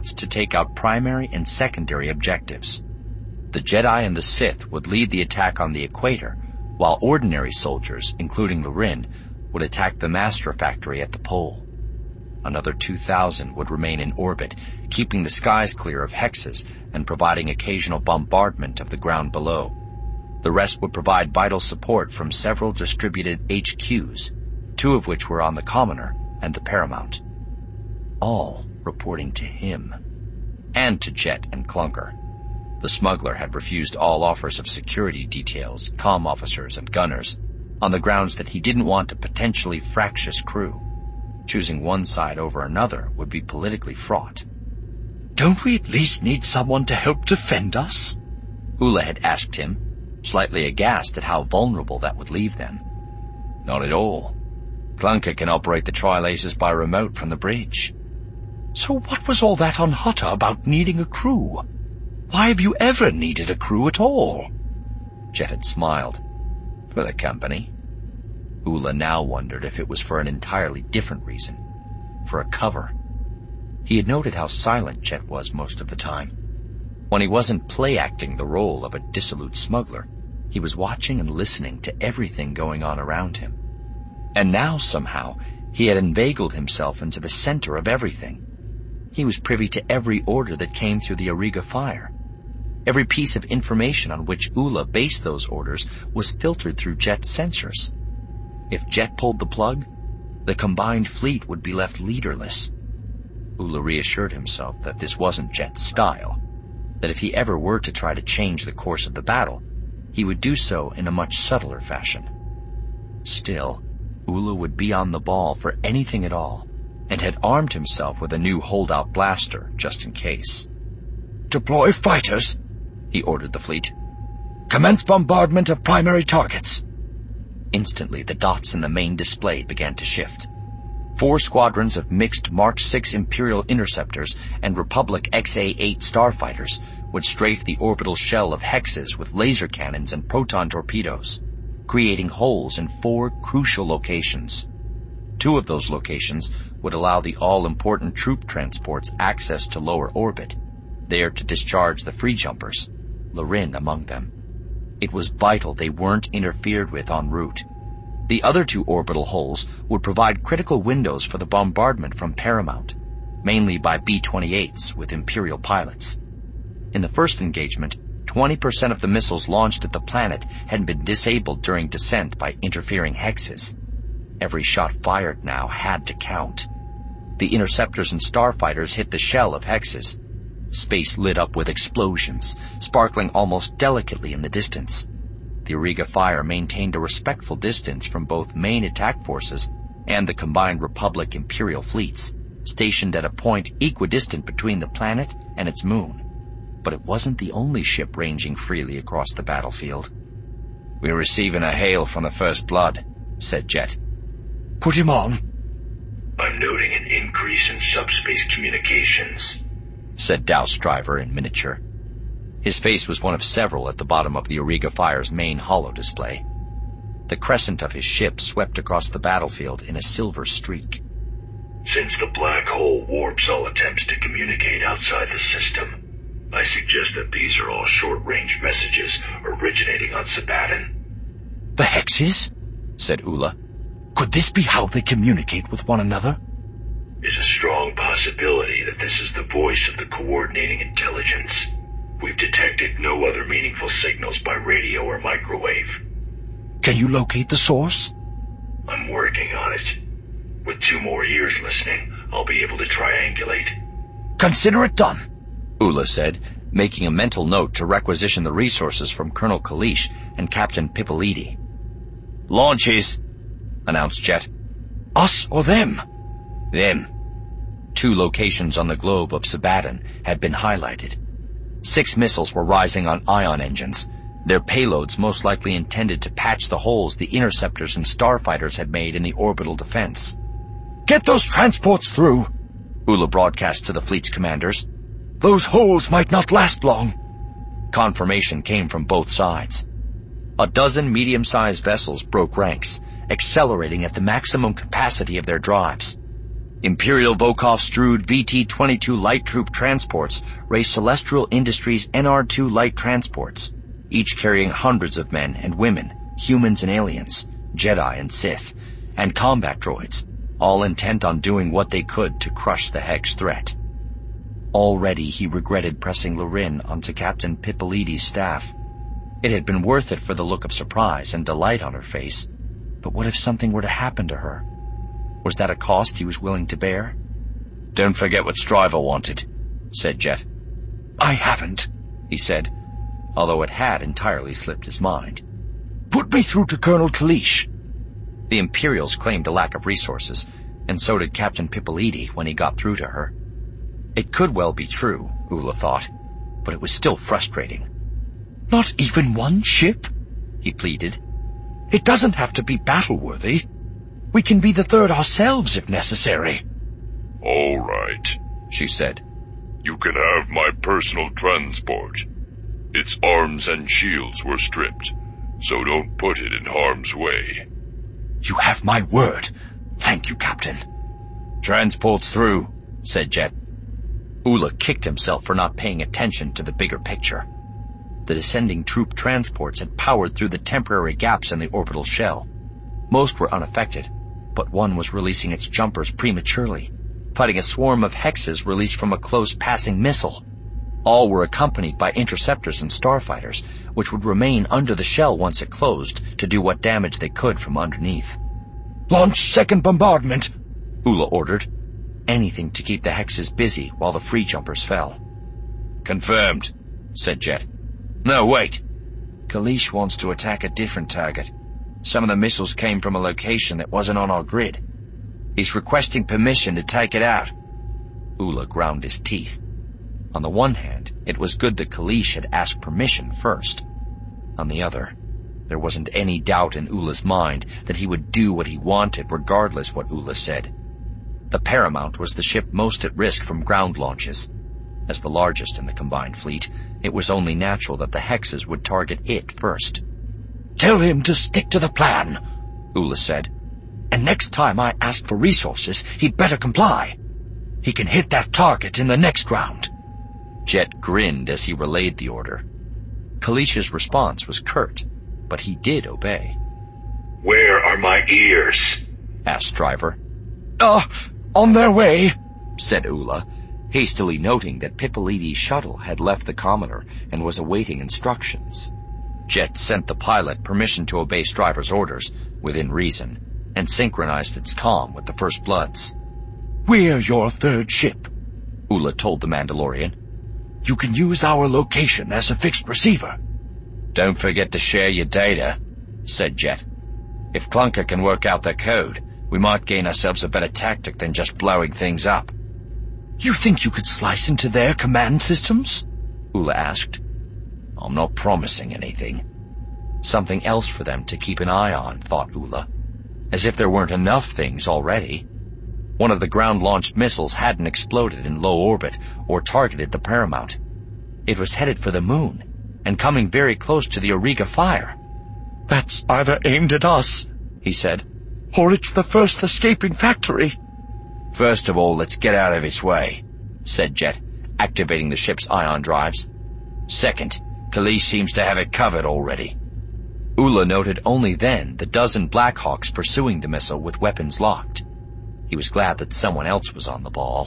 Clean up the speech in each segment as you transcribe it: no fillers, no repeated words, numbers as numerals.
pods to take out primary and secondary objectives. The Jedi and the Sith would lead the attack on the equator, while ordinary soldiers, including Lorin, would attack the Master Factory at the pole. Another 2,000 would remain in orbit, keeping the skies clear of hexes and providing occasional bombardment of the ground below. The rest would provide vital support from several distributed HQs, 2 of which were on the Commoner and the Paramount. All reporting to him. And to Jet and Clunker. The smuggler had refused all offers of security details, comm officers, and gunners, on the grounds that he didn't want a potentially fractious crew. Choosing one side over another would be politically fraught. "Don't we at least need someone to help defend us?" Ula had asked him, slightly aghast at how vulnerable that would leave them. "Not at all. Clunker can operate the trilasers by remote from the bridge." "So what was all that on Hutta about needing a crew? Why have you ever needed a crew at all?" Jet had smiled. "For the company." Ula now wondered if it was for an entirely different reason. For a cover. He had noted how silent Jet was most of the time. When he wasn't play-acting the role of a dissolute smuggler, he was watching and listening to everything going on around him. And now, somehow, he had inveigled himself into the center of everything. He was privy to every order that came through the Auriga Fire. Every piece of information on which Ula based those orders was filtered through Jet's sensors. If Jet pulled the plug, the combined fleet would be left leaderless. Ula reassured himself that this wasn't Jet's style, that if he ever were to try to change the course of the battle, he would do so in a much subtler fashion. Still, Ula would be on the ball for anything at all, and had armed himself with a new holdout blaster just in case. "Deploy fighters," he ordered the fleet. "Commence bombardment of primary targets." Instantly, the dots in the main display began to shift. 4 squadrons of mixed Mark VI Imperial interceptors and Republic XA-8 starfighters would strafe the orbital shell of hexes with laser cannons and proton torpedoes, creating holes in 4 crucial locations. 2 of those locations would allow the all-important troop transports access to lower orbit, there to discharge the free jumpers, Lorin among them. It was vital they weren't interfered with en route. The other 2 orbital holes would provide critical windows for the bombardment from Paramount, mainly by B-28s with Imperial pilots. In the first engagement, 20% of the missiles launched at the planet had been disabled during descent by interfering hexes. Every shot fired now had to count. The interceptors and starfighters hit the shell of hexes. Space lit up with explosions, sparkling almost delicately in the distance. The Auriga Fire maintained a respectful distance from both main attack forces and the combined Republic Imperial fleets, stationed at a point equidistant between the planet and its moon. But it wasn't the only ship ranging freely across the battlefield. "We're receiving a hail from the First Blood," said Jet. "Put him on." "I'm noting an increase in subspace communications," said Douse Driver in miniature. His face was one of several at the bottom of the Auriga Fire's main holo display. The crescent of his ship swept across the battlefield in a silver streak. "Since the black hole warps all attempts to communicate outside the system, I suggest that these are all short-range messages originating on Sabaton." "The hexes?" said Ula. "Could this be how they communicate with one another?" "There's a strong possibility that this is the voice of the coordinating intelligence. We've detected no other meaningful signals by radio or microwave." "Can you locate the source?" "I'm working on it. With 2 more ears listening, I'll be able to triangulate." "Consider it done," Ula said, making a mental note to requisition the resources from Colonel Kalish and Captain Pippolidi. "Launches," announced Jet. "Us or them?" "Them." 2 locations on the globe of Sabaton had been highlighted. 6 missiles were rising on ion engines, their payloads most likely intended to patch the holes the interceptors and starfighters had made in the orbital defense. "Get those transports through," Ula broadcast to the fleet's commanders. "Those holes might not last long." Confirmation came from both sides. A dozen medium-sized vessels broke ranks, accelerating at the maximum capacity of their drives. Imperial Volkov-Strude VT-22 light troop transports raced Celestial Industries NR-2 light transports, each carrying hundreds of men and women, humans and aliens, Jedi and Sith, and combat droids, all intent on doing what they could to crush the Hex threat. Already he regretted pressing Lorin onto Captain Pipolidi's staff. It had been worth it for the look of surprise and delight on her face, but what if something were to happen to her? Was that a cost he was willing to bear? "Don't forget what Stryver wanted," said Jet. "I haven't," he said, although it had entirely slipped his mind. "Put me through to Colonel Kalish." The Imperials claimed a lack of resources, and so did Captain Pipolidi when he got through to her. It could well be true, Ula thought, but it was still frustrating. "Not even one ship?" he pleaded. "It doesn't have to be battle-worthy. We can be the third ourselves if necessary." "All right," she said. "You can have my personal transport. Its arms and shields were stripped, so don't put it in harm's way." "You have my word. Thank you, Captain." "Transport's through," said Jet. Ula kicked himself for not paying attention to the bigger picture. The descending troop transports had powered through the temporary gaps in the orbital shell. Most were unaffected, but one was releasing its jumpers prematurely, fighting a swarm of hexes released from a close passing missile. All were accompanied by interceptors and starfighters, which would remain under the shell once it closed to do what damage they could from underneath. "Launch second bombardment," Ula ordered. Anything to keep the hexes busy while the free jumpers fell. "Confirmed," said Jet. "No, wait. Kalish wants to attack a different target. Some of the missiles came from a location that wasn't on our grid. He's requesting permission to take it out." Ula ground his teeth. On the one hand, it was good that Kalish had asked permission first. On the other, there wasn't any doubt in Ula's mind that he would do what he wanted regardless what Ula said. The Paramount was the ship most at risk from ground launches. As the largest in the combined fleet, it was only natural that the hexes would target it first. "Tell him to stick to the plan," Ula said. "And next time I ask for resources, he'd better comply. He can hit that target in the next round." Jet grinned as he relayed the order. Kalish's response was curt, but he did obey. "Where are my ears?" asked Stryver. On their way," said Ula, hastily noting that Pipolidi's shuttle had left the commoner and was awaiting instructions. Jet sent the pilot permission to obey Stryver's orders, within reason, and synchronized its comm with the First Bloods. "We're your third ship," Ula told the Mandalorian. "You can use our location as a fixed receiver." "Don't forget to share your data," said Jet. "If Clunker can work out their code, we might gain ourselves a better tactic than just blowing things up." "You think you could slice into their command systems?" Ula asked. "I'm not promising anything." Something else for them to keep an eye on, thought Ula. As if there weren't enough things already. One of the ground-launched missiles hadn't exploded in low orbit or targeted the Paramount. It was headed for the moon, and coming very close to the Auriga Fire. "That's either aimed at us," he said, "or it's the first escaping factory." "First of all, let's get out of its way," said Jet, activating the ship's ion drives. "Second, Kalish seems to have it covered already." Ula noted only then the dozen Blackhawks pursuing the missile with weapons locked. He was glad that someone else was on the ball.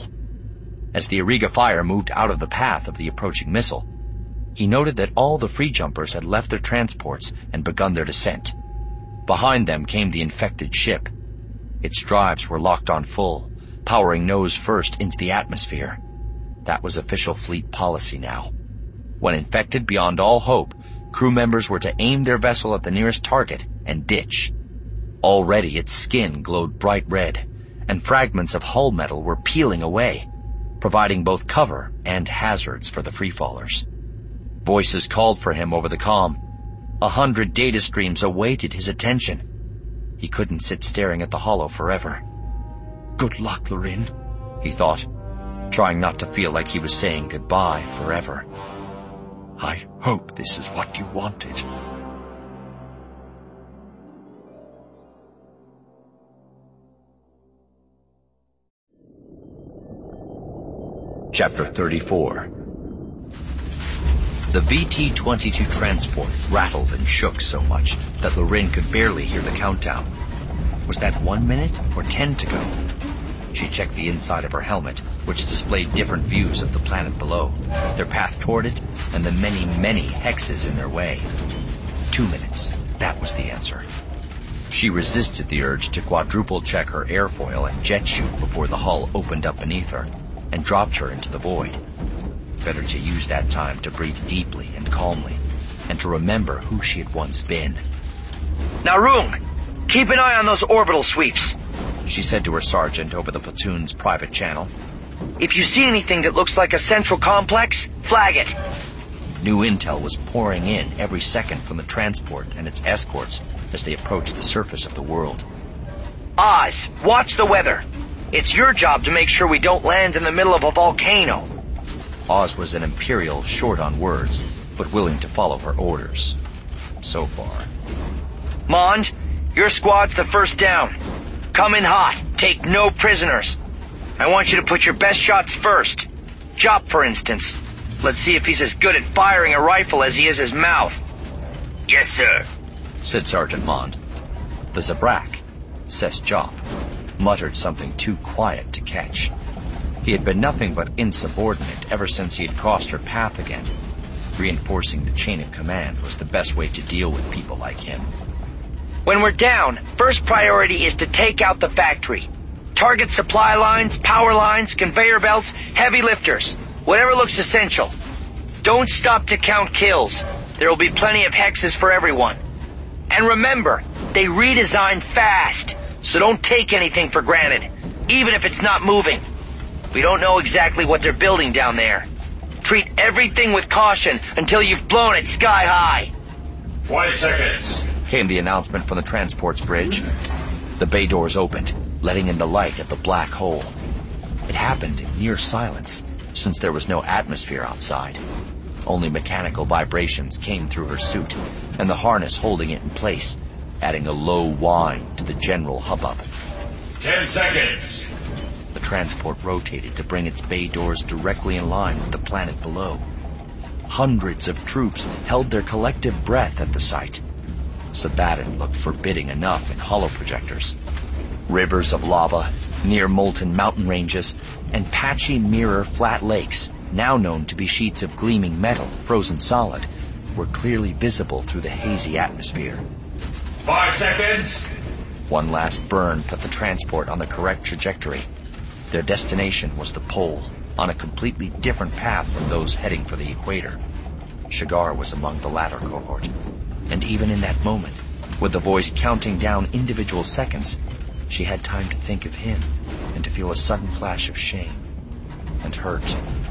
As the Auriga Fire moved out of the path of the approaching missile, he noted that all the free jumpers had left their transports and begun their descent. Behind them came the infected ship. Its drives were locked on full, powering nose first into the atmosphere. That was official fleet policy now. When infected beyond all hope, crew members were to aim their vessel at the nearest target and ditch. Already its skin glowed bright red, and fragments of hull metal were peeling away, providing both cover and hazards for the freefallers. Voices called for him over the comm. 100 data streams awaited his attention. He couldn't sit staring at the holo forever. "Good luck, Lorin," he thought, trying not to feel like he was saying goodbye forever. "I hope this is what you wanted." Chapter 34. The VT-22 transport rattled and shook so much that Lorin could barely hear the countdown. Was that 1 minute or 10 to go? She checked the inside of her helmet, which displayed different views of the planet below, their path toward it, and the many, many hexes in their way. 2 minutes. That was the answer. She resisted the urge to quadruple check her airfoil and jet chute before the hull opened up beneath her and dropped her into the void. Better to use that time to breathe deeply and calmly, and to remember who she had once been. Now, Rung, keep an eye on those orbital sweeps, she said to her sergeant over the platoon's private channel. If you see anything that looks like a central complex, flag it. New intel was pouring in every second from the transport and its escorts as they approached the surface of the world. Oz, watch the weather. It's your job to make sure we don't land in the middle of a volcano. Oz was an Imperial short on words, but willing to follow her orders. So far. Mond, your squad's the first down. Come in hot. Take no prisoners. I want you to put your best shots first. Jop, for instance. Let's see if he's as good at firing a rifle as he is his mouth. Yes, sir, said Sergeant Mond. The Zabrak, says Jop, muttered something too quiet to catch. He had been nothing but insubordinate ever since he had crossed her path again. Reinforcing the chain of command was the best way to deal with people like him. When we're down, first priority is to take out the factory. Target supply lines, power lines, conveyor belts, heavy lifters. Whatever looks essential. Don't stop to count kills. There will be plenty of hexes for everyone. And remember, they redesign fast, so don't take anything for granted, even if it's not moving. We don't know exactly what they're building down there. Treat everything with caution until you've blown it sky high. 20 seconds, came the announcement from the transport's bridge. The bay doors opened, letting in the light of the black hole. It happened in near silence, since there was no atmosphere outside. Only mechanical vibrations came through her suit, and the harness holding it in place, adding a low whine to the general hubbub. 10 seconds. The transport rotated to bring its bay doors directly in line with the planet below. Hundreds of troops held their collective breath at the sight. Sabaton looked forbidding enough in holoprojectors. Rivers of lava, near molten mountain ranges, and patchy mirror flat lakes, now known to be sheets of gleaming metal frozen solid, were clearly visible through the hazy atmosphere. 5 seconds. One last burn put the transport on the correct trajectory. Their destination was the pole, on a completely different path from those heading for the equator. Shigar was among the latter cohort, and even in that moment, with the voice counting down individual seconds, she had time to think of him and to feel a sudden flash of shame and hurt.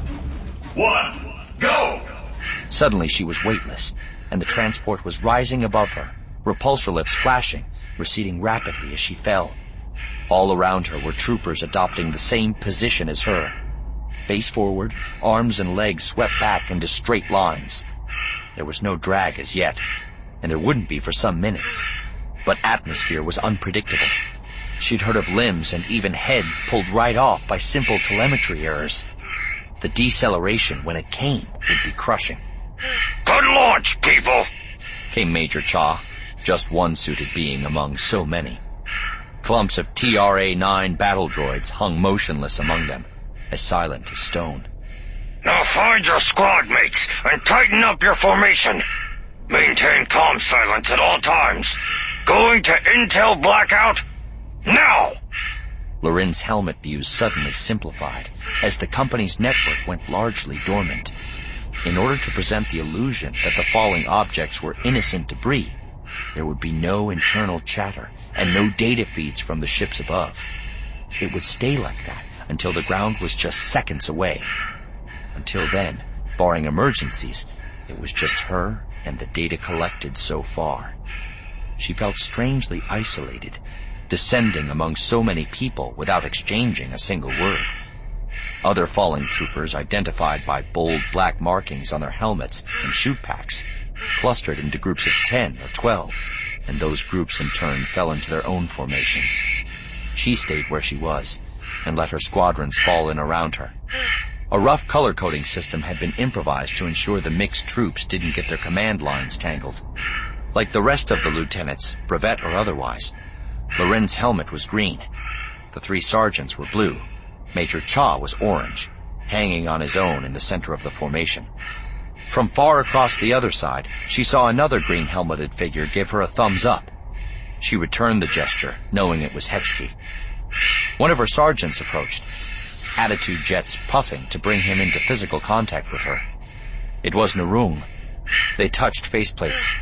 1, go! Suddenly she was weightless, and the transport was rising above her, repulsor lips flashing, receding rapidly as she fell. All around her were troopers adopting the same position as her. Face forward, arms and legs swept back into straight lines. There was no drag as yet, and there wouldn't be for some minutes. But atmosphere was unpredictable. She'd heard of limbs and even heads pulled right off by simple telemetry errors. The deceleration, when it came, would be crushing. Good launch, people, came Major Cha, just one suited being among so many. Clumps of TRA-9 battle droids hung motionless among them, as silent as stone. Now find your squad mates and tighten up your formation. Maintain calm silence at all times. Going to intel blackout now! Lorin's helmet views suddenly simplified as the company's network went largely dormant. In order to present the illusion that the falling objects were innocent debris, there would be no internal chatter and no data feeds from the ships above. It would stay like that until the ground was just seconds away. Until then, barring emergencies, it was just her and the data collected so far. She felt strangely isolated, descending among so many people without exchanging a single word. Other falling troopers, identified by bold black markings on their helmets and chute packs, clustered into groups of 10 or 12, and those groups in turn fell into their own formations. She stayed where she was and let her squadrons fall in around her. A rough color-coding system had been improvised to ensure the mixed troops didn't get their command lines tangled. Like the rest of the lieutenants, brevet or otherwise, Loren's helmet was green. The 3 sergeants were blue. Major Cha was orange, hanging on his own in the center of the formation. From far across the other side, she saw another green-helmeted figure give her a thumbs up. She returned the gesture, knowing it was Hetchke. One of her sergeants approached, attitude jets puffing to bring him into physical contact with her. It was Narung. They touched faceplates.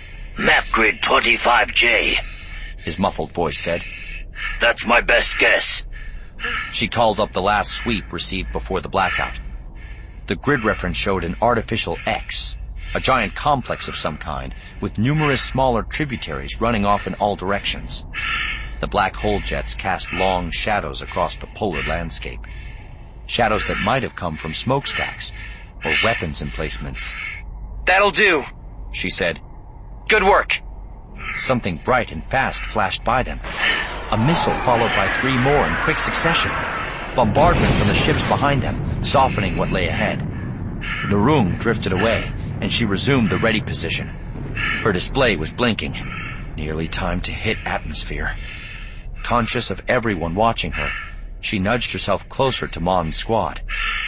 Map grid 25J, his muffled voice said. That's my best guess. She called up the last sweep received before the blackout. The grid reference showed an artificial X, a giant complex of some kind, with numerous smaller tributaries running off in all directions. The black hole jets cast long shadows across the polar landscape. Shadows that might have come from smokestacks or weapons emplacements. That'll do, she said. Good work. Something bright and fast flashed by them. A missile followed by 3 more in quick succession. Bombardment from the ships behind them, softening what lay ahead. Narung drifted away, and she resumed the ready position. Her display was blinking. Nearly time to hit atmosphere. Conscious of everyone watching her, she nudged herself closer to Mon's squad.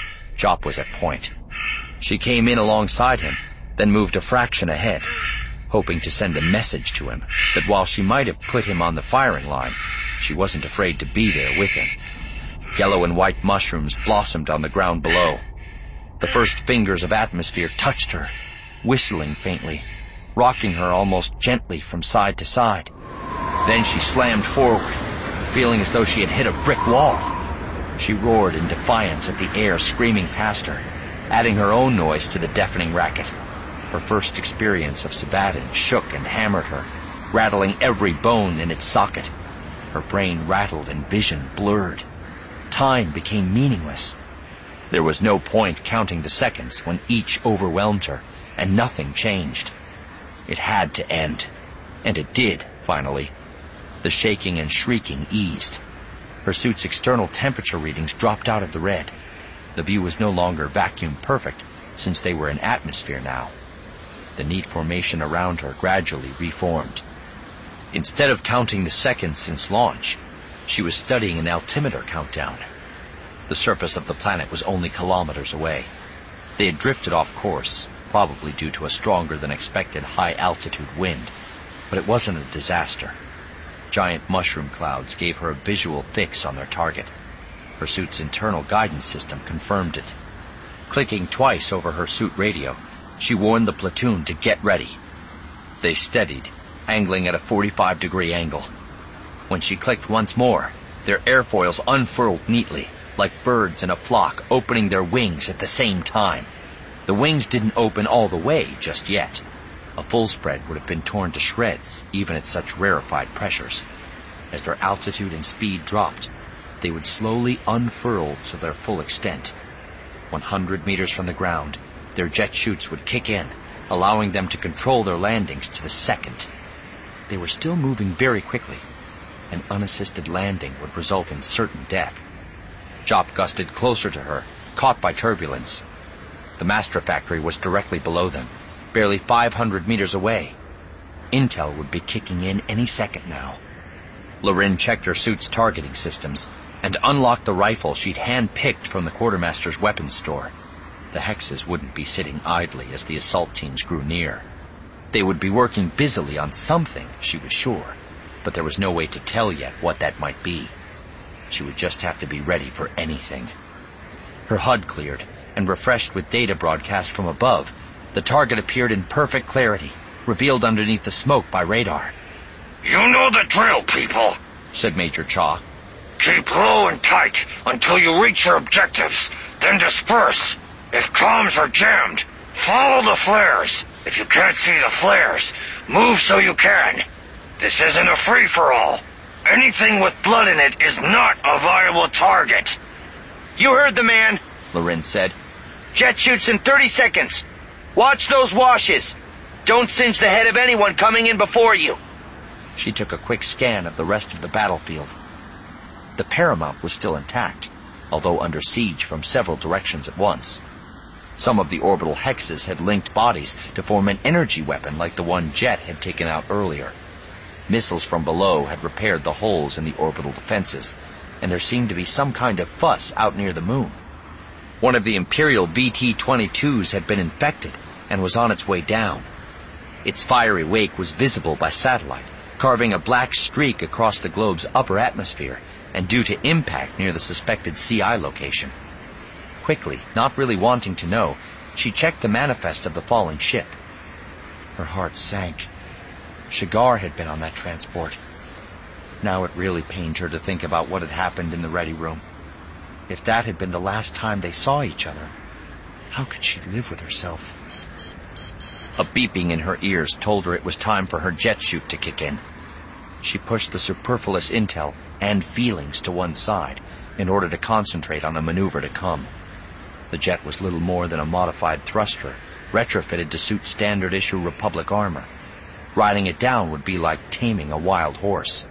Jop was at point. She came in alongside him, then moved a fraction ahead, hoping to send a message to him that while she might have put him on the firing line, she wasn't afraid to be there with him. Yellow and white mushrooms blossomed on the ground below. The first fingers of atmosphere touched her, whistling faintly, rocking her almost gently from side to side. Then she slammed forward, feeling as though she had hit a brick wall. She roared in defiance at the air screaming past her, adding her own noise to the deafening racket. Her first experience of Sabaton shook and hammered her, rattling every bone in its socket. Her brain rattled and vision blurred. Time became meaningless. There was no point counting the seconds when each overwhelmed her, and nothing changed. It had to end. And it did, finally. The shaking and shrieking eased. Her suit's external temperature readings dropped out of the red. The view was no longer vacuum perfect, since they were in atmosphere now. The neat formation around her gradually reformed. Instead of counting the seconds since launch, she was studying an altimeter countdown. The surface of the planet was only kilometers away. They had drifted off course, probably due to a stronger than expected high-altitude wind, but it wasn't a disaster. Giant mushroom clouds gave her a visual fix on their target. Her suit's internal guidance system confirmed it. Clicking twice over her suit radio, she warned the platoon to get ready. They steadied, angling at a 45-degree angle. When she clicked once more, their airfoils unfurled neatly, like birds in a flock opening their wings at the same time. The wings didn't open all the way just yet. A full spread would have been torn to shreds, even at such rarefied pressures. As their altitude and speed dropped, they would slowly unfurl to their full extent. 100 meters from the ground, their jet chutes would kick in, allowing them to control their landings to the second. They were still moving very quickly. An unassisted landing would result in certain death. Jop gusted closer to her, caught by turbulence. The Mastra factory was directly below them, barely 500 meters away. Intel would be kicking in any second now. Loren checked her suit's targeting systems and unlocked the rifle she'd hand-picked from the quartermaster's weapons store. The hexes wouldn't be sitting idly as the assault teams grew near. They would be working busily on something, she was sure, but there was no way to tell yet what that might be. She would just have to be ready for anything. Her HUD cleared, and refreshed with data broadcast from above, the target appeared in perfect clarity, revealed underneath the smoke by radar. You know the drill, people, said Major Cha. Keep low and tight until you reach your objectives, then disperse. If comms are jammed, follow the flares. If you can't see the flares, move so you can. This isn't a free-for-all. Anything with blood in it is not a viable target. You heard the man, Loren said. Jet shoots in 30 seconds. Watch those washes. Don't singe the head of anyone coming in before you. She took a quick scan of the rest of the battlefield. The Paramount was still intact, although under siege from several directions at once. Some of the orbital hexes had linked bodies to form an energy weapon like the one Jet had taken out earlier. Missiles from below had repaired the holes in the orbital defenses, and there seemed to be some kind of fuss out near the moon. One of the Imperial VT-22s had been infected and was on its way down. Its fiery wake was visible by satellite, carving a black streak across the globe's upper atmosphere, and due to impact near the suspected CI location. Quickly, not really wanting to know, she checked the manifest of the falling ship. Her heart sank. Shigar had been on that transport. Now it really pained her to think about what had happened in the ready room. If that had been the last time they saw each other, how could she live with herself? A beeping in her ears told her it was time for her jet chute to kick in. She pushed the superfluous intel and feelings to one side in order to concentrate on the maneuver to come. The jet was little more than a modified thruster, retrofitted to suit standard-issue Republic armor. Riding it down would be like taming a wild horse.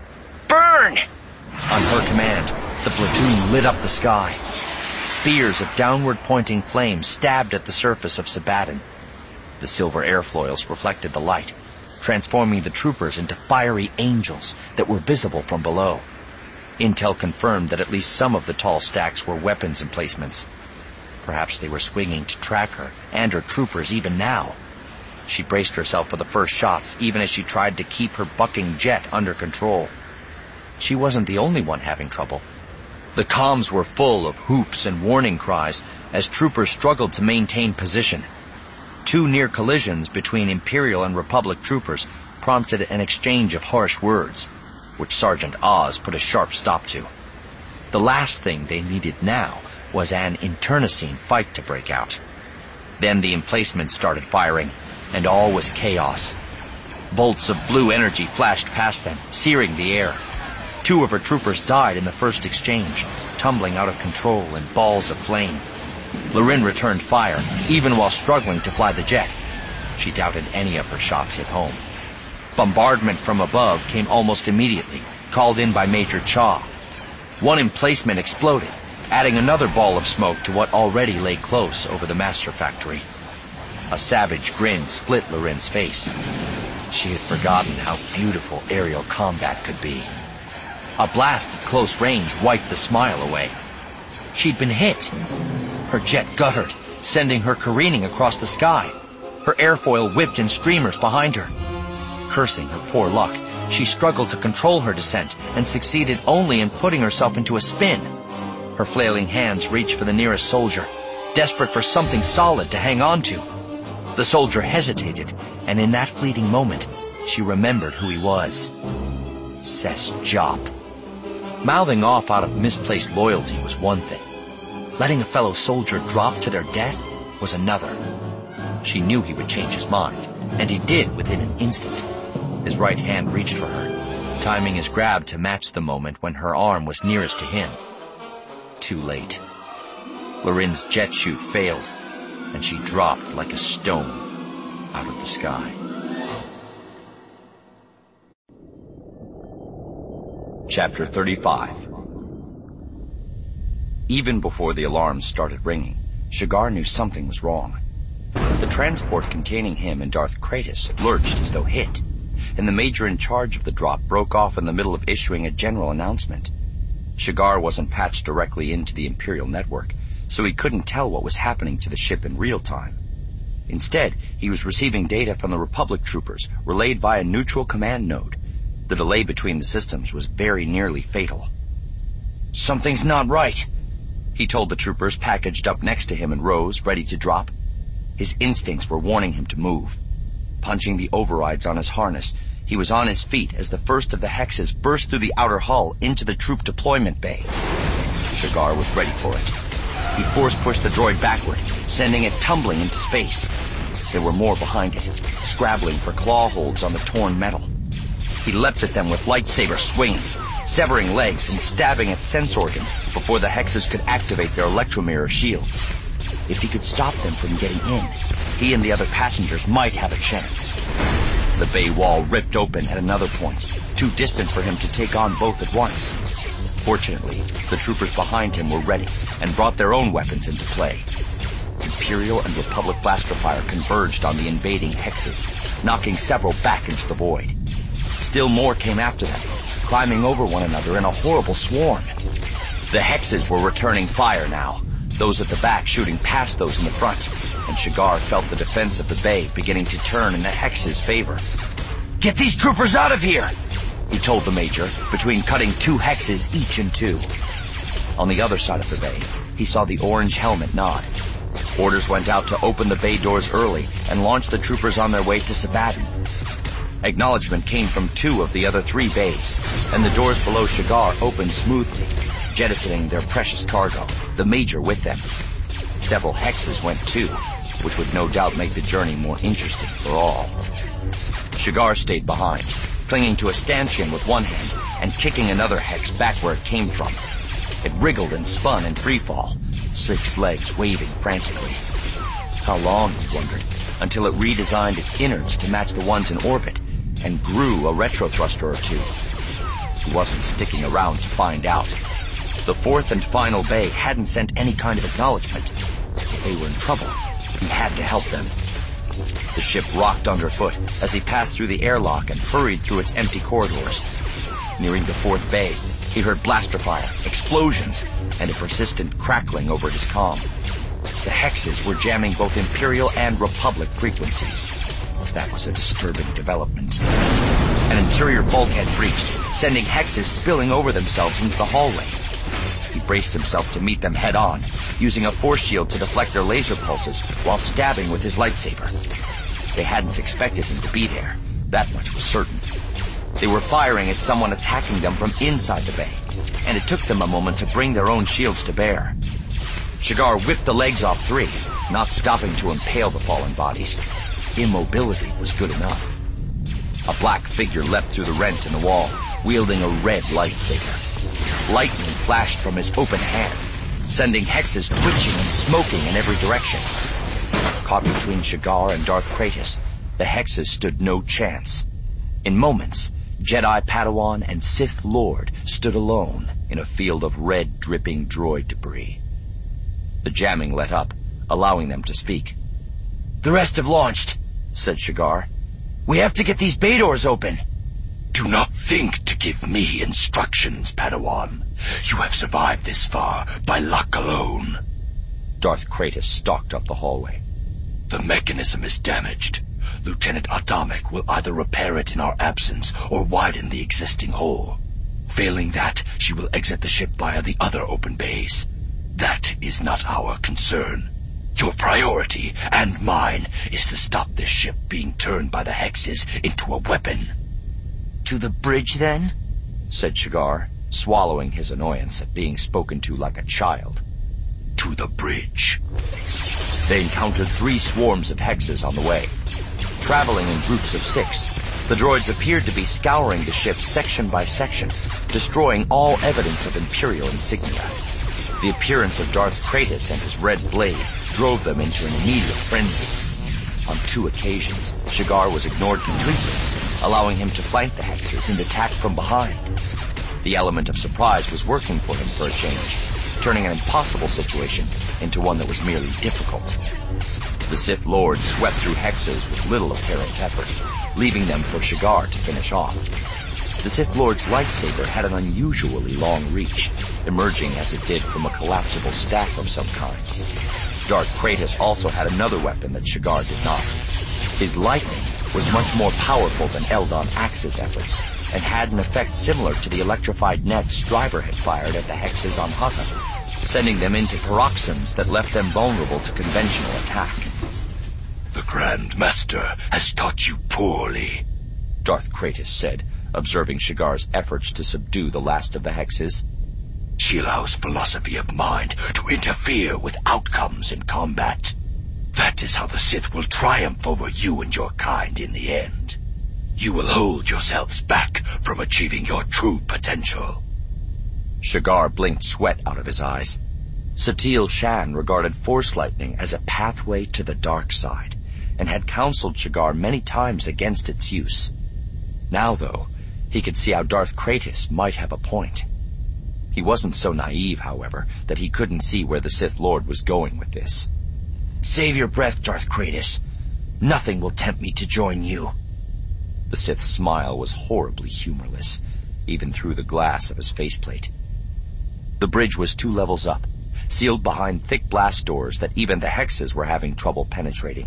Burn! On her command, the platoon lit up the sky. Spears of downward-pointing flames stabbed at the surface of Sabaton. The silver airfoils reflected the light, transforming the troopers into fiery angels that were visible from below. Intel confirmed that at least some of the tall stacks were weapons emplacements. Perhaps they were swinging to track her and her troopers even now. She braced herself for the first shots, even as she tried to keep her bucking jet under control. She wasn't the only one having trouble. The comms were full of whoops and warning cries as troopers struggled to maintain position. 2 near collisions between Imperial and Republic troopers prompted an exchange of harsh words, which Sergeant Oz put a sharp stop to. The last thing they needed now was an internecine fight to break out. Then the emplacements started firing, and all was chaos. Bolts of blue energy flashed past them, searing the air. 2 of her troopers died in the first exchange, tumbling out of control in balls of flame. Lorin returned fire, even while struggling to fly the jet. She doubted any of her shots hit home. Bombardment from above came almost immediately, called in by Major Cha. One emplacement exploded, adding another ball of smoke to what already lay close over the master factory. A savage grin split Lorin's face. She had forgotten how beautiful aerial combat could be. A blast at close range wiped the smile away. She'd been hit. Her jet guttered, sending her careening across the sky. Her airfoil whipped in streamers behind her. Cursing her poor luck, she struggled to control her descent and succeeded only in putting herself into a spin. Her flailing hands reached for the nearest soldier, desperate for something solid to hang on to. The soldier hesitated, and in that fleeting moment, she remembered who he was. Cess Jop. Mouthing off out of misplaced loyalty was one thing. Letting a fellow soldier drop to their death was another. She knew he would change his mind, and he did within an instant. His right hand reached for her, timing his grab to match the moment when her arm was nearest to him. Too late. Lorin's jet chute failed, and she dropped like a stone out of the sky. Chapter 35. Even before the alarms started ringing, Shigar knew something was wrong. The transport containing him and Darth Kratos lurched as though hit, and the major in charge of the drop broke off in the middle of issuing a general announcement. Shigar wasn't patched directly into the Imperial network, so he couldn't tell what was happening to the ship in real time. Instead, he was receiving data from the Republic troopers, relayed via neutral command node. The delay between the systems was very nearly fatal. "Something's not right," he told the troopers packaged up next to him and rose, ready to drop. His instincts were warning him to move. Punching the overrides on his harness, he was on his feet as the first of the hexes burst through the outer hull into the troop deployment bay. Shigar was ready for it. He force-pushed the droid backward, sending it tumbling into space. There were more behind it, scrabbling for claw holds on the torn metal. He leapt at them with lightsaber swinging, severing legs and stabbing at sense organs before the hexes could activate their electromirror shields. If he could stop them from getting in, he and the other passengers might have a chance. The bay wall ripped open at another point, too distant for him to take on both at once. Fortunately, the troopers behind him were ready and brought their own weapons into play. Imperial and Republic blaster fire converged on the invading hexes, knocking several back into the void. Still more came after them, climbing over one another in a horrible swarm. The hexes were returning fire now, those at the back shooting past those in the front, and Shigar felt the defense of the bay beginning to turn in the hexes' favor. "Get these troopers out of here!" he told the Major, between cutting 2 hexes each in 2. On the other side of the bay, he saw the orange helmet nod. Orders went out to open the bay doors early and launch the troopers on their way to Sabaton. Acknowledgement came from 2 of the other 3 bays, and the doors below Shigar opened smoothly, jettisoning their precious cargo, the Major with them. Several hexes went too, which would no doubt make the journey more interesting for all. Shigar stayed behind, clinging to a stanchion with one hand and kicking another hex back where it came from. It wriggled and spun in freefall, 6 legs waving frantically. How long, he wondered, until it redesigned its innards to match the ones in orbit and grew a retrothruster or 2. He wasn't sticking around to find out. The 4th and final bay hadn't sent any kind of acknowledgement. If they were in trouble, he had to help them. The ship rocked underfoot as he passed through the airlock and hurried through its empty corridors. Nearing the 4th bay, he heard blaster fire, explosions, and a persistent crackling over his comm. The hexes were jamming both Imperial and Republic frequencies. That was a disturbing development. An interior bulkhead breached, sending hexes spilling over themselves into the hallway. He braced himself to meet them head-on, using a force shield to deflect their laser pulses while stabbing with his lightsaber. They hadn't expected him to be there. That much was certain. They were firing at someone attacking them from inside the bay, and it took them a moment to bring their own shields to bear. Shigar whipped the legs off 3, not stopping to impale the fallen bodies. Immobility was good enough. A black figure leapt through the rent in the wall, wielding a red lightsaber. Lightning flashed from his open hand, sending hexes twitching and smoking in every direction. Caught between Shigar and Darth Kratos, the hexes stood no chance. In moments, Jedi Padawan and Sith Lord stood alone in a field of red dripping droid debris. The jamming let up, allowing them to speak. "The rest have launched," said Shigar. "We have to get these bay doors open." "Do not think to give me instructions, Padawan. You have survived this far by luck alone." Darth Kratos stalked up the hallway. "The mechanism is damaged. Lieutenant Atomic will either repair it in our absence or widen the existing hole. Failing that, she will exit the ship via the other open bays. That is not our concern. Your priority, and mine, is to stop this ship being turned by the hexes into a weapon." "To the bridge, then?" said Shigar, swallowing his annoyance at being spoken to like a child. "To the bridge." They encountered 3 swarms of hexes on the way. Traveling in groups of 6, the droids appeared to be scouring the ship section by section, destroying all evidence of Imperial insignia. The appearance of Darth Kratos and his red blade drove them into an immediate frenzy. On 2 occasions, Shigar was ignored completely, allowing him to flank the hexes and attack from behind. The element of surprise was working for him for a change, turning an impossible situation into one that was merely difficult. The Sith Lord swept through hexes with little apparent effort, leaving them for Shigar to finish off. The Sith Lord's lightsaber had an unusually long reach, emerging as it did from a collapsible staff of some kind. Darth Kratos also had another weapon that Shigar did not. His lightning was much more powerful than Eldon Axe's efforts, and had an effect similar to the electrified nets Driver had fired at the hexes on Hutta, sending them into paroxysms that left them vulnerable to conventional attack. "The Grand Master has taught you poorly," Darth Kratos said, observing Shigar's efforts to subdue the last of the hexes. "She allows philosophy of mind to interfere with outcomes in combat. That is how the Sith will triumph over you and your kind in the end. You will hold yourselves back from achieving your true potential." Shigar blinked sweat out of his eyes. Satele Shan regarded Force Lightning as a pathway to the dark side, and had counseled Shigar many times against its use. Now, though, he could see how Darth Kratos might have a point. He wasn't so naive, however, that he couldn't see where the Sith Lord was going with this. Save your breath, Darth Kratos. Nothing will tempt me to join you. The Sith's smile was horribly humorless, even through the glass of his faceplate. The bridge was 2 levels up, sealed behind thick blast doors that even the hexes were having trouble penetrating.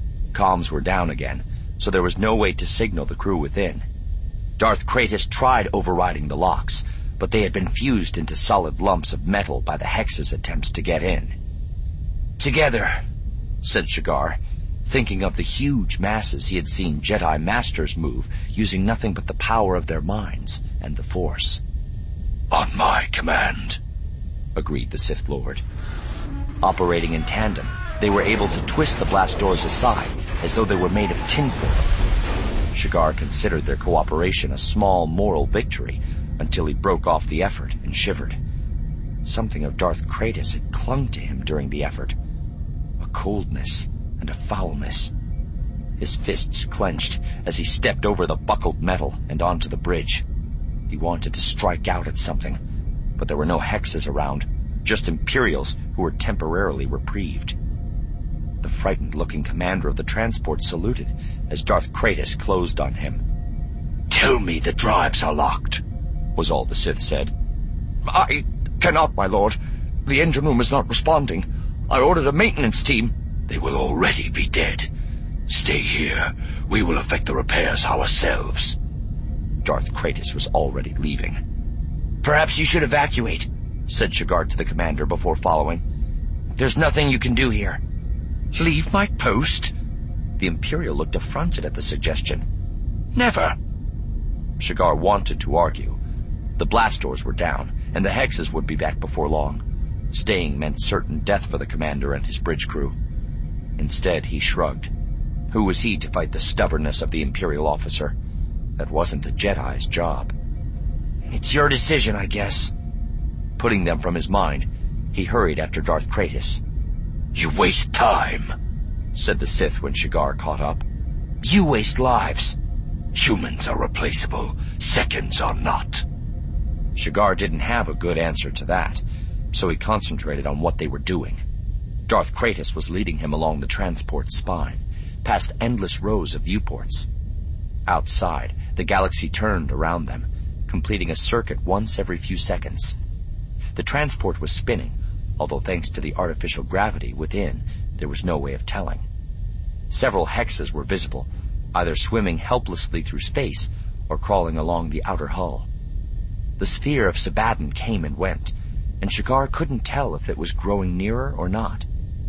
Comms were down again, so there was no way to signal the crew within. Darth Kratos tried overriding the locks, but they had been fused into solid lumps of metal by the hexes' attempts to get in. Together, said Shigar, thinking of the huge masses he had seen Jedi Masters move using nothing but the power of their minds and the Force. On my command, agreed the Sith Lord. Operating in tandem, they were able to twist the blast doors aside as though they were made of tinfoil. Shigar considered their cooperation a small moral victory until he broke off the effort and shivered. Something of Darth Kratos had clung to him during the effort. A coldness and a foulness. His fists clenched as he stepped over the buckled metal and onto the bridge. He wanted to strike out at something, but there were no hexes around, just Imperials who were temporarily reprieved. The frightened-looking commander of the transport saluted as Darth Kratos closed on him. "Tell me the drives are locked," was all the Sith said. "I cannot, my lord. The engine room is not responding. I ordered a maintenance team." "They will already be dead. Stay here. We will effect the repairs ourselves." Darth Kratos was already leaving. "Perhaps you should evacuate," said Shigar to the commander before following. "There's nothing you can do here." "Leave my post?" The Imperial looked affronted at the suggestion. "Never." Shigar wanted to argue. The blast doors were down, and the hexes would be back before long. Staying meant certain death for the commander and his bridge crew. Instead, he shrugged. Who was he to fight the stubbornness of the Imperial officer? That wasn't a Jedi's job. "It's your decision, I guess." Putting them from his mind, he hurried after Darth Kratos. "You waste time," said the Sith when Shigar caught up. "You waste lives." "Humans are replaceable. Seconds are not." Shigar didn't have a good answer to that, so he concentrated on what they were doing. Darth Kratos was leading him along the transport's spine, past endless rows of viewports. Outside, the galaxy turned around them, completing a circuit once every few seconds. The transport was spinning, although thanks to the artificial gravity within, there was no way of telling. Several hexes were visible, either swimming helplessly through space or crawling along the outer hull. The sphere of Sabaddon came and went, and Shigar couldn't tell if it was growing nearer or not.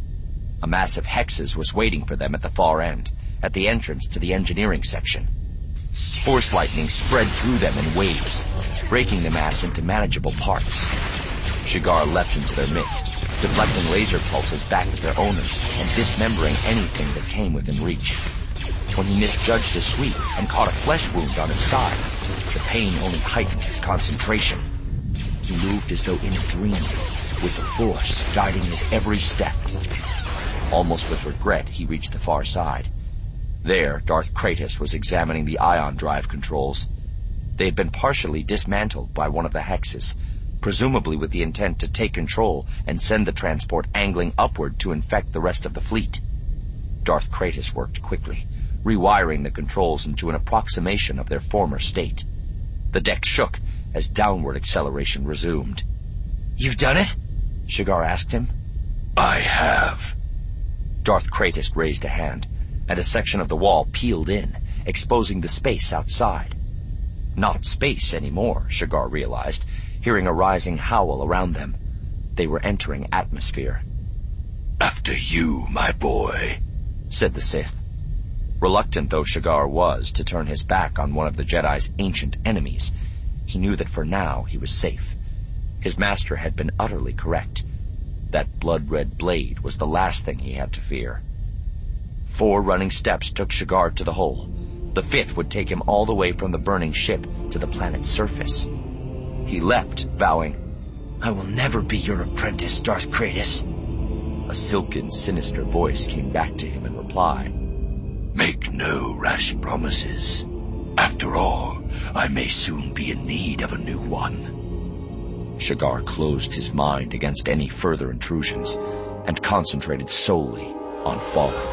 A mass of hexes was waiting for them at the far end, at the entrance to the engineering section. Force lightning spread through them in waves, breaking the mass into manageable parts. Shigar leapt into their midst, deflecting laser pulses back at their owners and dismembering anything that came within reach. When he misjudged a sweep and caught a flesh wound on his side, the pain only heightened his concentration. He moved as though in a dream, with the Force guiding his every step. Almost with regret, he reached the far side. There, Darth Kratos was examining the ion drive controls. They had been partially dismantled by one of the hexes, presumably with the intent to take control and send the transport angling upward to infect the rest of the fleet. Darth Kratos worked quickly, rewiring the controls into an approximation of their former state. The deck shook as downward acceleration resumed. "You've done it?" Shigar asked him. "I have." Darth Kratos raised a hand, and a section of the wall peeled in, exposing the space outside. Not space anymore, Shigar realized, hearing a rising howl around them. They were entering atmosphere. "After you, my boy," said the Sith. Reluctant though Shigar was to turn his back on one of the Jedi's ancient enemies, he knew that for now he was safe. His master had been utterly correct. That blood-red blade was the last thing he had to fear. 4 running steps took Shigar to the hole. The 5th would take him all the way from the burning ship to the planet's surface. He leapt, vowing, "I will never be your apprentice, Darth Kratos." A silken, sinister voice came back to him in reply. "Make no rash promises. After all, I may soon be in need of a new one." Shigar closed his mind against any further intrusions and concentrated solely on falling.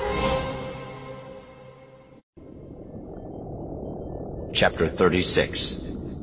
Chapter 36.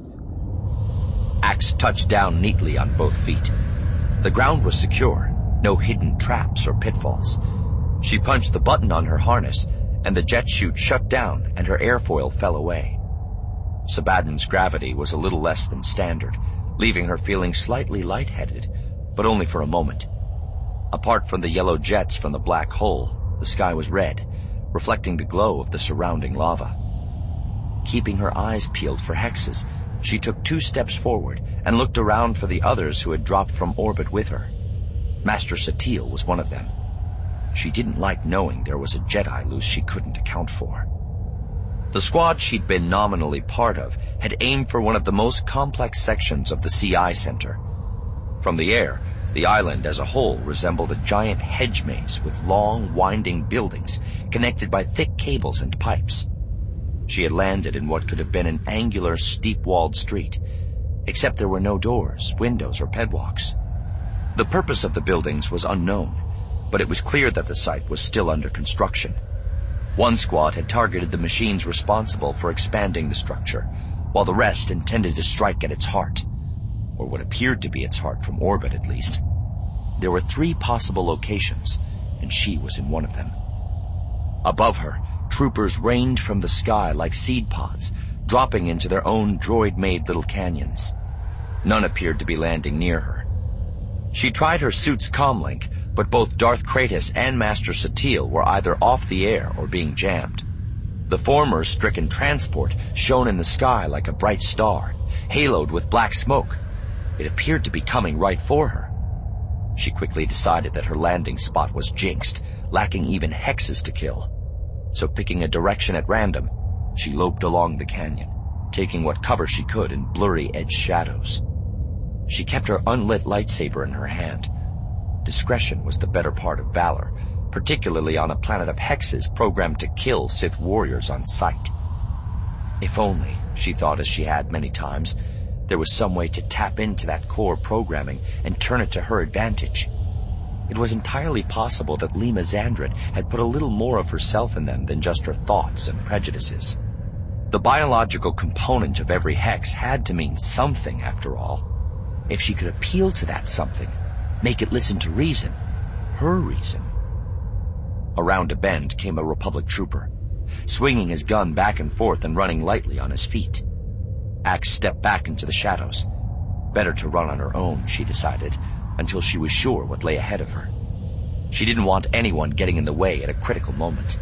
Axe touched down neatly on both feet. The ground was secure, no hidden traps or pitfalls. She punched the button on her harness, and the jet chute shut down and her airfoil fell away. Sabaddon's gravity was a little less than standard, leaving her feeling slightly lightheaded, but only for a moment. Apart from the yellow jets from the black hole, the sky was red, reflecting the glow of the surrounding lava. Keeping her eyes peeled for hexes, she took 2 steps forward and looked around for the others who had dropped from orbit with her. Master Satele was one of them. She didn't like knowing there was a Jedi loose she couldn't account for. The squad she'd been nominally part of had aimed for one of the most complex sections of the CI Center. From the air, the island as a whole resembled a giant hedge maze with long, winding buildings connected by thick cables and pipes. She had landed in what could have been an angular, steep-walled street, except there were no doors, windows, or pedwalks. The purpose of the buildings was unknown, but it was clear that the site was still under construction. One squad had targeted the machines responsible for expanding the structure, while the rest intended to strike at its heart, or what appeared to be its heart from orbit at least. There were 3 possible locations, and she was in one of them. Above her, troopers rained from the sky like seed pods, dropping into their own droid-made little canyons. None appeared to be landing near her. She tried her suit's comlink, but both Darth Kratos and Master Satele were either off the air or being jammed. The former's stricken transport shone in the sky like a bright star, haloed with black smoke. It appeared to be coming right for her. She quickly decided that her landing spot was jinxed, lacking even hexes to kill. So picking a direction at random, she loped along the canyon, taking what cover she could in blurry-edged shadows. She kept her unlit lightsaber in her hand. Discretion was the better part of valor, particularly on a planet of hexes programmed to kill Sith warriors on sight. If only, she thought as she had many times, there was some way to tap into that core programming and turn it to her advantage. It was entirely possible that Lima Xandrid had put a little more of herself in them than just her thoughts and prejudices. The biological component of every hex had to mean something, after all. If she could appeal to that something, make it listen to reason, her reason. Around a bend came a Republic trooper, swinging his gun back and forth and running lightly on his feet. Axe stepped back into the shadows. Better to run on her own, she decided, until she was sure what lay ahead of her. She didn't want anyone getting in the way at a critical moment.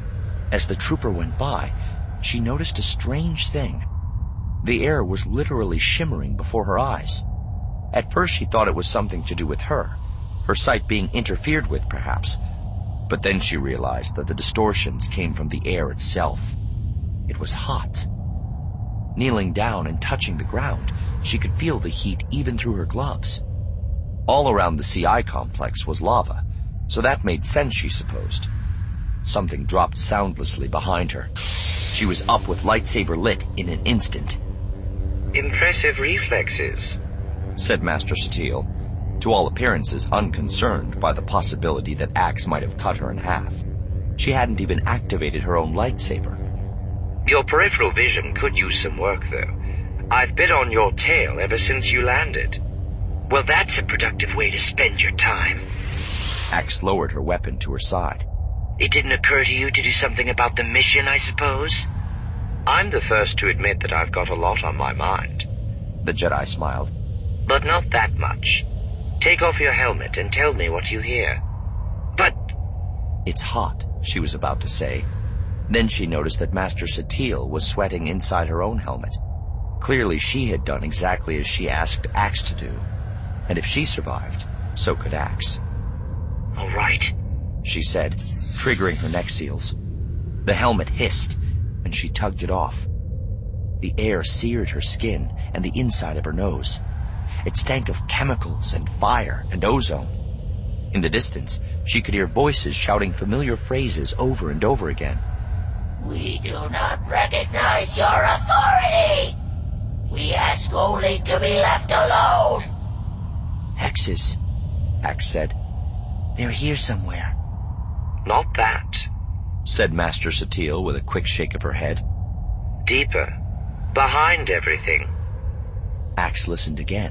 As the trooper went by, she noticed a strange thing. The air was literally shimmering before her eyes. At first she thought it was something to do with her sight being interfered with perhaps, but then she realized that the distortions came from the air itself. It was hot. Kneeling down and touching the ground, she could feel the heat even through her gloves. All around the CI complex was lava, so that made sense, she supposed. Something dropped soundlessly behind her. She was up with lightsaber lit in an instant. "Impressive reflexes," said Master Satele, to all appearances unconcerned by the possibility that Axe might have cut her in half. She hadn't even activated her own lightsaber. "Your peripheral vision could use some work, though. I've been on your tail ever since you landed." "Well, that's a productive way to spend your time." Axe lowered her weapon to her side. "It didn't occur to you to do something about the mission, I suppose?" "I'm the first to admit that I've got a lot on my mind." The Jedi smiled. "But not that much. Take off your helmet and tell me what you hear." "But—" "It's hot," she was about to say. Then she noticed that Master Satele was sweating inside her own helmet. Clearly she had done exactly as she asked Axe to do. And if she survived, so could Axe. "All right," she said, triggering her neck seals. The helmet hissed, and she tugged it off. The air seared her skin and the inside of her nose. It stank of chemicals and fire and ozone. In the distance, she could hear voices shouting familiar phrases over and over again. "We do not recognize your authority. We ask only to be left alone. Hexes, Axe said. They're here somewhere. Not that, said Master Satele with a quick shake of her head. Deeper. Behind everything. Axe listened again.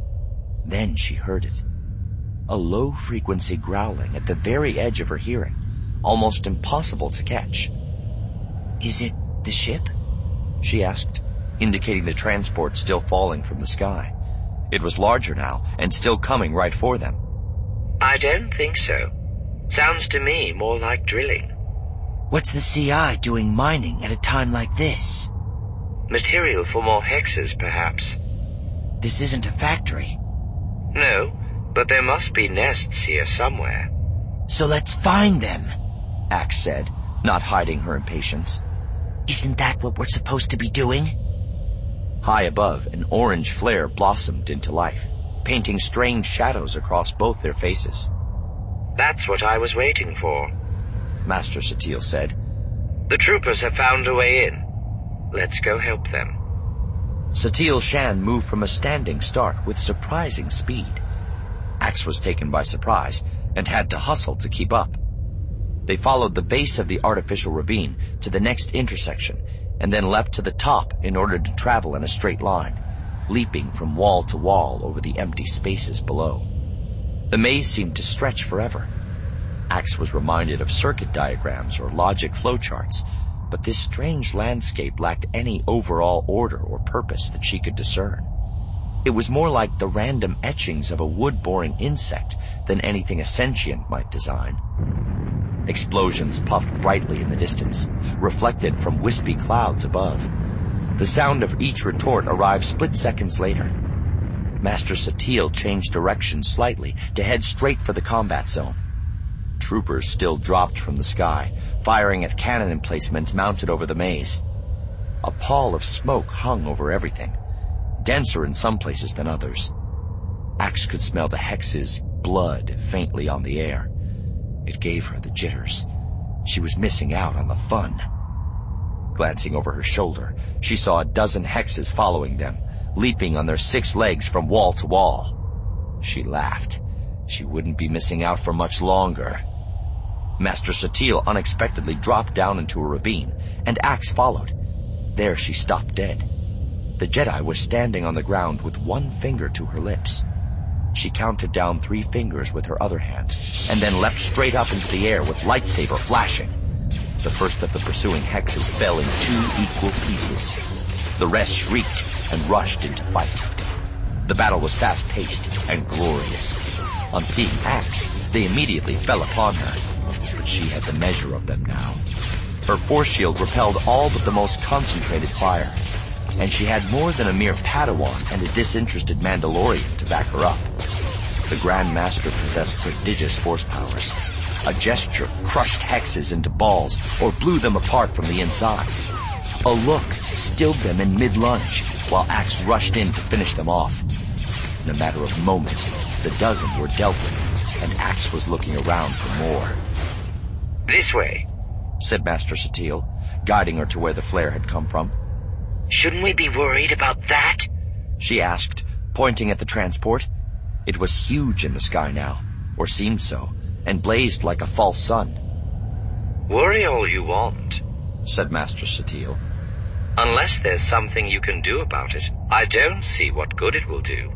Then she heard it. A low-frequency growling at the very edge of her hearing, almost impossible to catch. Is it the ship? She asked, indicating the transport still falling from the sky. It was larger now, and still coming right for them. I don't think so. Sounds to me more like drilling. What's the CI doing mining at a time like this? Material for more hexes, perhaps. This isn't a factory. No, but there must be nests here somewhere. So let's find them, Axe said, not hiding her impatience. Isn't that what we're supposed to be doing? High above, an orange flare blossomed into life, painting strange shadows across both their faces. That's what I was waiting for, Master Satele said. The troopers have found a way in. Let's go help them. Satele Shan moved from a standing start with surprising speed. Axe was taken by surprise and had to hustle to keep up. They followed the base of the artificial ravine to the next intersection and then leapt to the top in order to travel in a straight line, leaping from wall to wall over the empty spaces below. The maze seemed to stretch forever. Axe was reminded of circuit diagrams or logic flowcharts, but this strange landscape lacked any overall order or purpose that she could discern. It was more like the random etchings of a wood-boring insect than anything a sentient might design. Explosions puffed brightly in the distance, reflected from wispy clouds above. The sound of each retort arrived split seconds later. Master Satele changed direction slightly to head straight for the combat zone. Troopers still dropped from the sky, firing at cannon emplacements mounted over the maze. A pall of smoke hung over everything, denser in some places than others. Axe could smell the hex's blood faintly on the air. It gave her the jitters. She was missing out on the fun. Glancing over her shoulder, she saw a dozen hexes following them, leaping on their 6 legs from wall to wall. She laughed. She wouldn't be missing out for much longer. Master Satele unexpectedly dropped down into a ravine, and Axe followed. There she stopped dead. The Jedi was standing on the ground with one finger to her lips. She counted down 3 fingers with her other hand, and then leapt straight up into the air with lightsaber flashing. The first of the pursuing hexes fell in 2 equal pieces. The rest shrieked and rushed into fight. The battle was fast-paced and glorious. On seeing Axe, they immediately fell upon her, but she had the measure of them now. Her force shield repelled all but the most concentrated fire, and she had more than a mere Padawan and a disinterested Mandalorian to back her up. The Grand Master possessed prodigious force powers. A gesture crushed hexes into balls or blew them apart from the inside. A look stilled them in mid-lunge, while Axe rushed in to finish them off. In a matter of moments, the dozen were dealt with, and Axe was looking around for more. This way, said Master Satele, guiding her to where the flare had come from. Shouldn't we be worried about that? She asked, pointing at the transport. It was huge in the sky now, or seemed so, and blazed like a false sun. Worry all you want, said Master Satele. Unless there's something you can do about it, I don't see what good it will do.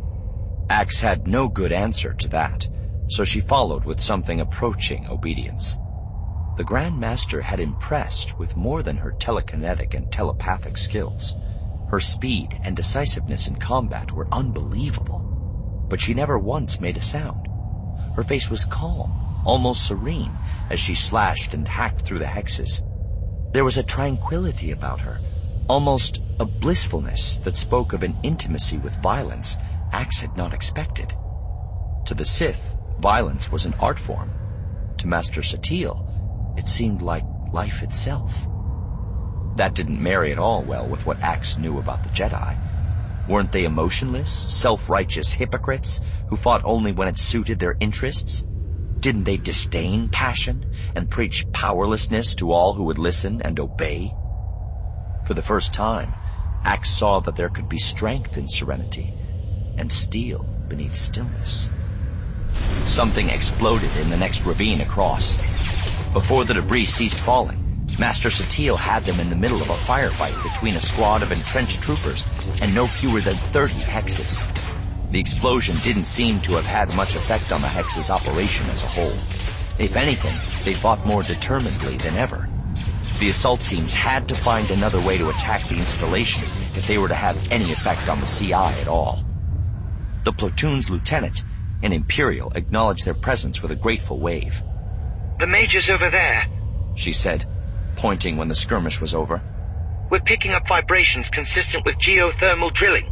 Axe had no good answer to that, so she followed with something approaching obedience. The Grand Master had impressed with more than her telekinetic and telepathic skills. Her speed and decisiveness in combat were unbelievable, but she never once made a sound. Her face was calm, almost serene, as she slashed and hacked through the hexes. There was a tranquility about her, almost a blissfulness that spoke of an intimacy with violence Axe had not expected. To the Sith, violence was an art form. To Master Satele, it seemed like life itself. That didn't marry at all well with what Axe knew about the Jedi. Weren't they emotionless, self-righteous hypocrites who fought only when it suited their interests? Didn't they disdain passion and preach powerlessness to all who would listen and obey? For the first time, Axe saw that there could be strength in serenity and steel beneath stillness. Something exploded in the next ravine across. Before the debris ceased falling, Master Satele had them in the middle of a firefight between a squad of entrenched troopers and no fewer than 30 hexes. The explosion didn't seem to have had much effect on the hexes' operation as a whole. If anything, they fought more determinedly than ever. The assault teams had to find another way to attack the installation if they were to have any effect on the CI at all. The platoon's lieutenant, an Imperial, acknowledged their presence with a grateful wave. "The Major's over there," she said, pointing when the skirmish was over. "We're picking up vibrations consistent with geothermal drilling."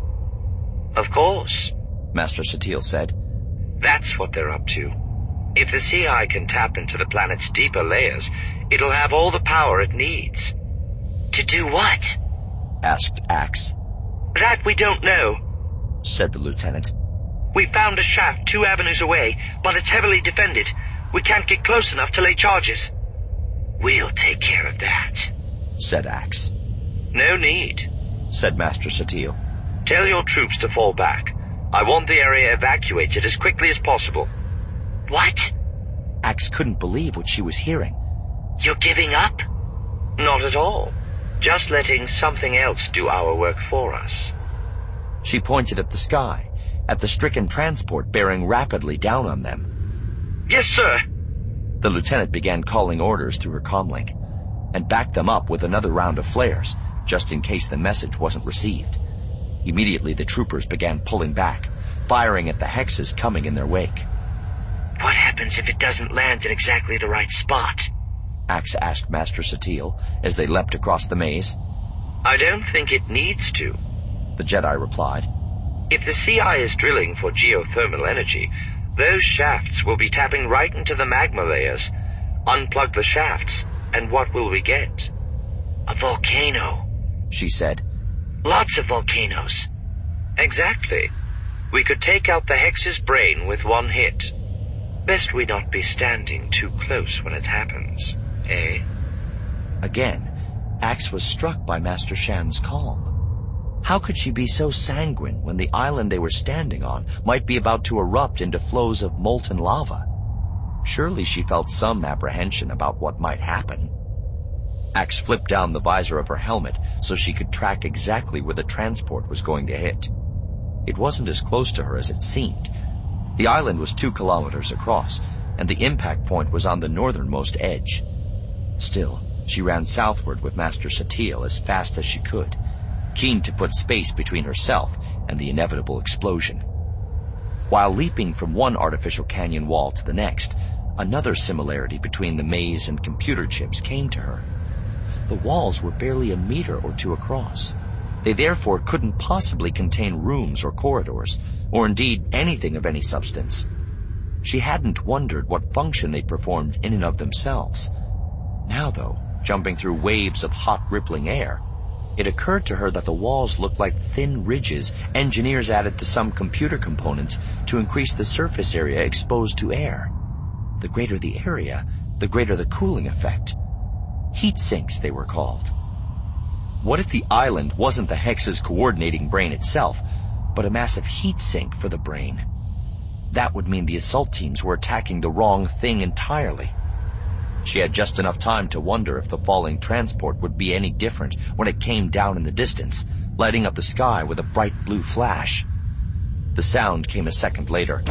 "Of course," Master Satele said. "That's what they're up to. If the CI can tap into the planet's deeper layers, it'll have all the power it needs." "To do what?" asked Axe. "That we don't know," said the lieutenant. "We found a shaft 2 avenues away, but it's heavily defended. We can't get close enough to lay charges." "We'll take care of that," said Axe. "No need," said Master Satele. "Tell your troops to fall back. I want the area evacuated as quickly as possible." "What?" Axe couldn't believe what she was hearing. "You're giving up?" "Not at all. Just letting something else do our work for us." She pointed at the sky, at the stricken transport bearing rapidly down on them. "Yes, sir." The lieutenant began calling orders through her comlink, and backed them up with another round of flares, just in case the message wasn't received. Immediately the troopers began pulling back, firing at the hexes coming in their wake. "What happens if it doesn't land in exactly the right spot?" Axe asked Master Satele as they leapt across the maze. "I don't think it needs to," the Jedi replied. "If the CI is drilling for geothermal energy, those shafts will be tapping right into the magma layers. Unplug the shafts, and what will we get?" "A volcano," she said. "Lots of volcanoes." "Exactly. We could take out the hex's brain with one hit. Best we not be standing too close when it happens, eh?" Again, Axe was struck by Master Shan's calm. How could she be so sanguine when the island they were standing on might be about to erupt into flows of molten lava? Surely she felt some apprehension about what might happen. Axe flipped down the visor of her helmet so she could track exactly where the transport was going to hit. It wasn't as close to her as it seemed. The island was 2 kilometers across, and the impact point was on the northernmost edge. Still, she ran southward with Master Satele as fast as she could, keen to put space between herself and the inevitable explosion. While leaping from one artificial canyon wall to the next, another similarity between the maze and computer chips came to her. The walls were barely a meter or 2 across. They therefore couldn't possibly contain rooms or corridors, or indeed anything of any substance. She hadn't wondered what function they performed in and of themselves. Now, though, jumping through waves of hot, rippling air, it occurred to her that the walls looked like thin ridges engineers added to some computer components to increase the surface area exposed to air. The greater the area, the greater the cooling effect. Heat sinks, they were called. What if the island wasn't the hex's coordinating brain itself, but a massive heat sink for the brain? That would mean the assault teams were attacking the wrong thing entirely. She had just enough time to wonder if the falling transport would be any different when it came down in the distance, lighting up the sky with a bright blue flash. The sound came a second later.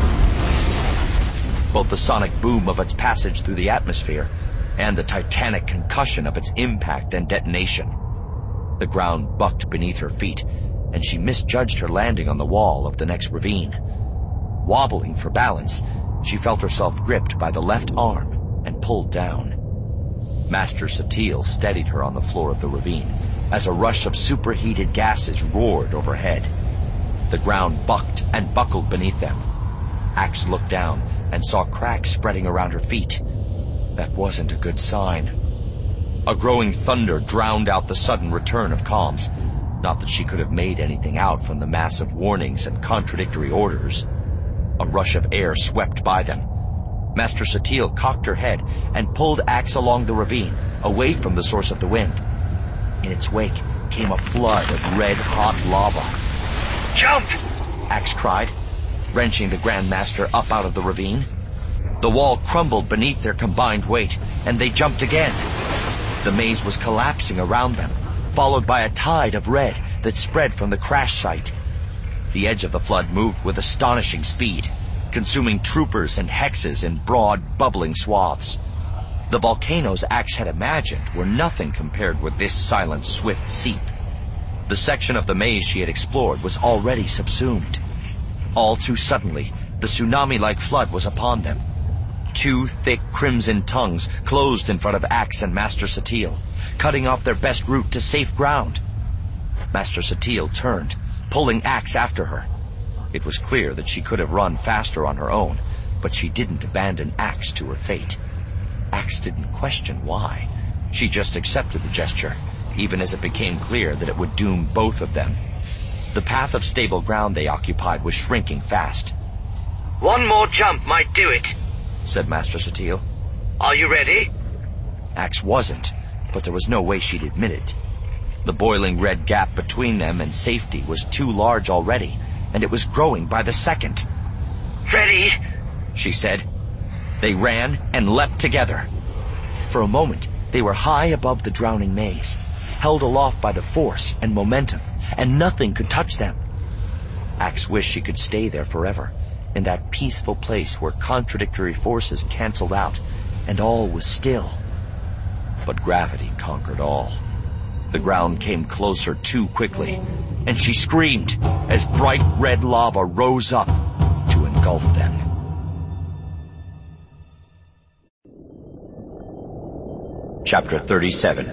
Both the sonic boom of its passage through the atmosphere and the titanic concussion of its impact and detonation. The ground bucked beneath her feet, and she misjudged her landing on the wall of the next ravine. Wobbling for balance, she felt herself gripped by the left arm and pulled down. Master Satele steadied her on the floor of the ravine as a rush of superheated gases roared overhead. The ground bucked and buckled beneath them. Axe looked down and saw cracks spreading around her feet. That wasn't a good sign. A growing thunder drowned out the sudden return of comms. Not that she could have made anything out from the mass of warnings and contradictory orders. A rush of air swept by them. Master Satele cocked her head and pulled Axe along the ravine, away from the source of the wind. In its wake came a flood of red-hot lava. "Jump!" Axe cried. wrenching the Grandmaster up out of the ravine. The wall crumbled beneath their combined weight, and they jumped again. The maze was collapsing around them, followed by a tide of red that spread from the crash site. The edge of the flood moved with astonishing speed, consuming troopers and hexes in broad, bubbling swaths. The volcanoes Axe had imagined were nothing compared with this silent, swift seep. The section of the maze she had explored was already subsumed. All too suddenly, the tsunami-like flood was upon them. Two thick crimson tongues closed in front of Axe and Master Satele, cutting off their best route to safe ground. Master Satele turned, pulling Axe after her. It was clear that she could have run faster on her own, but she didn't abandon Axe to her fate. Axe didn't question why. She just accepted the gesture, even as it became clear that it would doom both of them. The path of stable ground they occupied was shrinking fast. "One more jump might do it," said Master Satele. "Are you ready?" Axe wasn't, but there was no way she'd admit it. The boiling red gap between them and safety was too large already, and it was growing by the second. "Ready?" she said. They ran and leapt together. For a moment, they were high above the drowning maze, held aloft by the force and momentum, and nothing could touch them. Axe wished she could stay there forever, in that peaceful place where contradictory forces canceled out, and all was still. But gravity conquered all. The ground came closer too quickly, and she screamed as bright red lava rose up to engulf them. Chapter 37.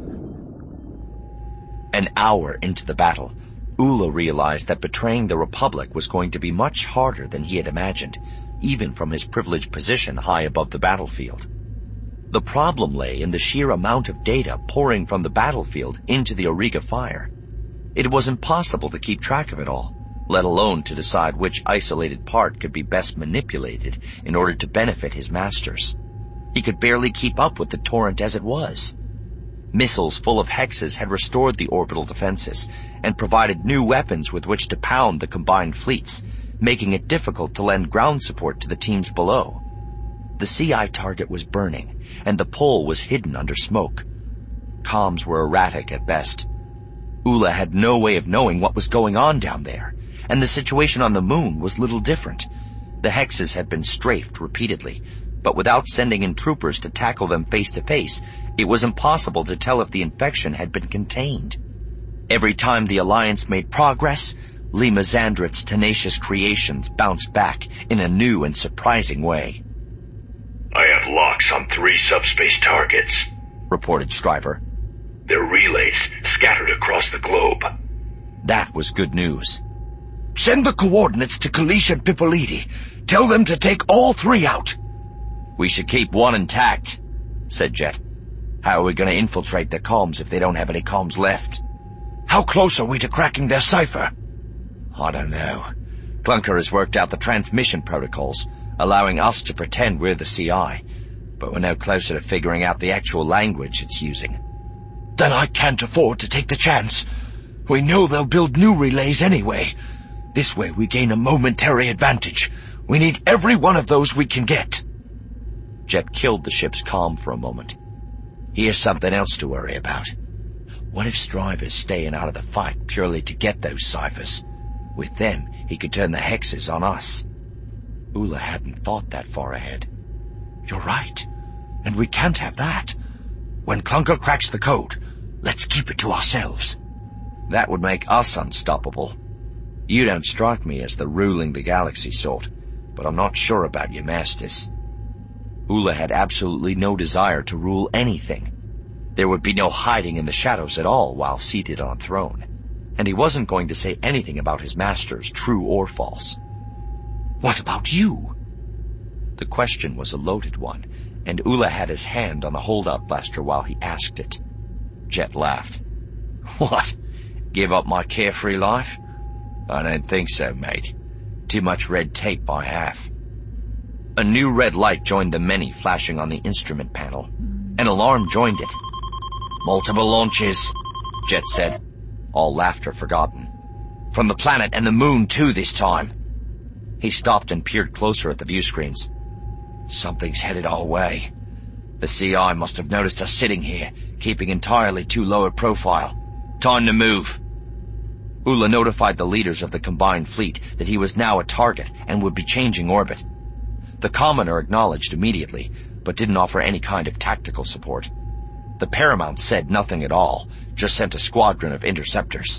An hour into the battle, Ula realized that betraying the Republic was going to be much harder than he had imagined, even from his privileged position high above the battlefield. The problem lay in the sheer amount of data pouring from the battlefield into the Auriga fire. It was impossible to keep track of it all, let alone to decide which isolated part could be best manipulated in order to benefit his masters. He could barely keep up with the torrent as it was. Missiles full of hexes had restored the orbital defenses and provided new weapons with which to pound the combined fleets, making it difficult to lend ground support to the teams below. The CI target was burning, and the pole was hidden under smoke. Comms were erratic at best. Ula had no way of knowing what was going on down there, and the situation on the moon was little different. The hexes had been strafed repeatedly, but without sending in troopers to tackle them face to face, it was impossible to tell if the infection had been contained. Every time the Alliance made progress, Lima Zandrit's tenacious creations bounced back in a new and surprising way. "I have locks on 3 subspace targets," reported Stryver. "They're relays scattered across the globe." That was good news. "Send the coordinates to Kalish and Pipolidi. Tell them to take all 3 out." "We should keep one intact," said Jet. "How are we going to infiltrate their comms if they don't have any comms left?" "How close are we to cracking their cipher?" "I don't know. Clunker has worked out the transmission protocols, allowing us to pretend we're the CI, but we're no closer to figuring out the actual language it's using." "Then I can't afford to take the chance. We know they'll build new relays anyway. This way we gain a momentary advantage. We need every one of those we can get." Jet killed the ship's comm for a moment. "Here's something else to worry about. What if Stryver's staying out of the fight purely to get those ciphers? With them, he could turn the hexes on us." Ula hadn't thought that far ahead. "You're right, and we can't have that. When Clunker cracks the code, let's keep it to ourselves." "That would make us unstoppable. You don't strike me as the ruling the galaxy sort, but I'm not sure about your masters." Ula had absolutely no desire to rule anything. There would be no hiding in the shadows at all while seated on a throne, and he wasn't going to say anything about his masters, true or false. "What about you?" The question was a loaded one, and Ula had his hand on the holdout blaster while he asked it. Jet laughed. "What? Give up my carefree life? I don't think so, mate. Too much red tape by half." A new red light joined the many flashing on the instrument panel. An alarm joined it. "Multiple launches," Jet said, all laughter forgotten. "From the planet and the moon too this time." He stopped and peered closer at the view screens. Something's headed our way. The CI must have noticed us sitting here, keeping entirely too low a profile. Time to move. Ula notified the leaders of the combined fleet that he was now a target and would be changing orbit. The commoner acknowledged immediately, but didn't offer any kind of tactical support. The Paramount said nothing at all, just sent a squadron of interceptors.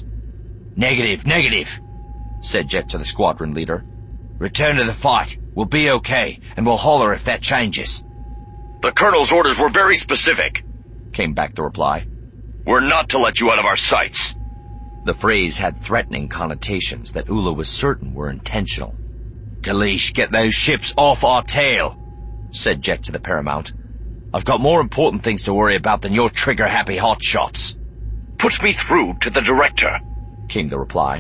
Negative, said Jet to the squadron leader. Return to the fight. We'll be okay, and we'll holler if that changes. The Colonel's orders were very specific, came back the reply. We're not to let you out of our sights. The phrase had threatening connotations that Ula was certain were intentional. Kalish, get those ships off our tail, said Jet to the Paramount. I've got more important things to worry about than your trigger-happy hotshots. Put me through to the director, came the reply.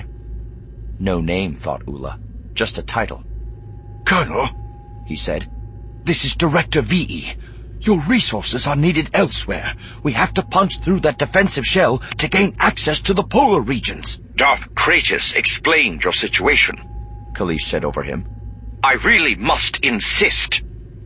No name, thought Ula, just a title. Colonel, he said. This is Director VE. Your resources are needed elsewhere. We have to punch through that defensive shell to gain access to the polar regions. Darth Kratos explained your situation, Kalish said over him. I really must insist.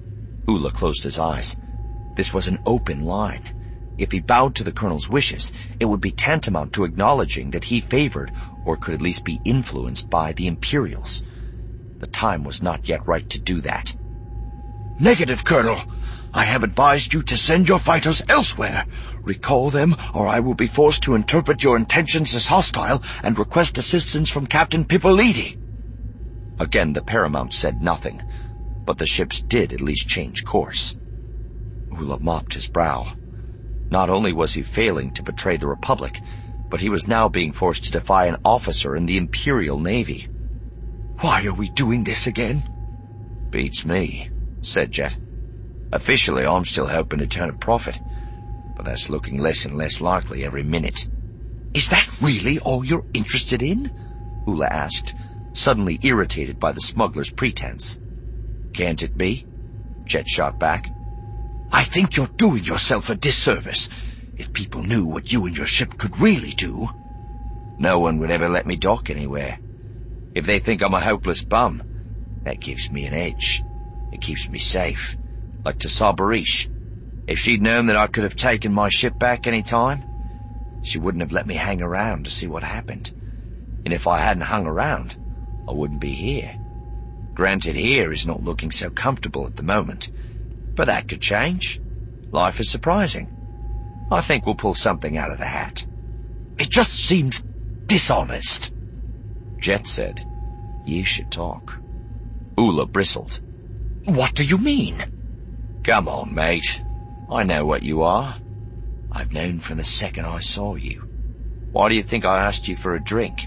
Ula closed his eyes. This was an open line. If he bowed to the Colonel's wishes, it would be tantamount to acknowledging that he favored, or could at least be influenced by, the Imperials. The time was not yet right to do that. Negative, Colonel. I have advised you to send your fighters elsewhere. Recall them, or I will be forced to interpret your intentions as hostile and request assistance from Captain Pipolidi. Again, the Paramount said nothing, but the ships did at least change course. Ula mopped his brow. Not only was he failing to betray the Republic, but he was now being forced to defy an officer in the Imperial Navy. Why are we doing this again? Beats me, said Jet. Officially, I'm still hoping to turn a profit, but that's looking less and less likely every minute. Is that really all you're interested in? Ula asked, suddenly irritated by the smuggler's pretense. Can't it be? Jet shot back. I think you're doing yourself a disservice. If people knew what you and your ship could really do... No one would ever let me dock anywhere. If they think I'm a hopeless bum, that gives me an edge. It keeps me safe. Like to Sabarish. If she'd known that I could have taken my ship back any time, she wouldn't have let me hang around to see what happened. And if I hadn't hung around, I wouldn't be here. Granted, here is not looking so comfortable at the moment, but that could change. Life is surprising. I think we'll pull something out of the hat. It just seems dishonest. Jet said, You should talk. Ula bristled. What do you mean? Come on, mate. I know what you are. I've known from the second I saw you. Why do you think I asked you for a drink?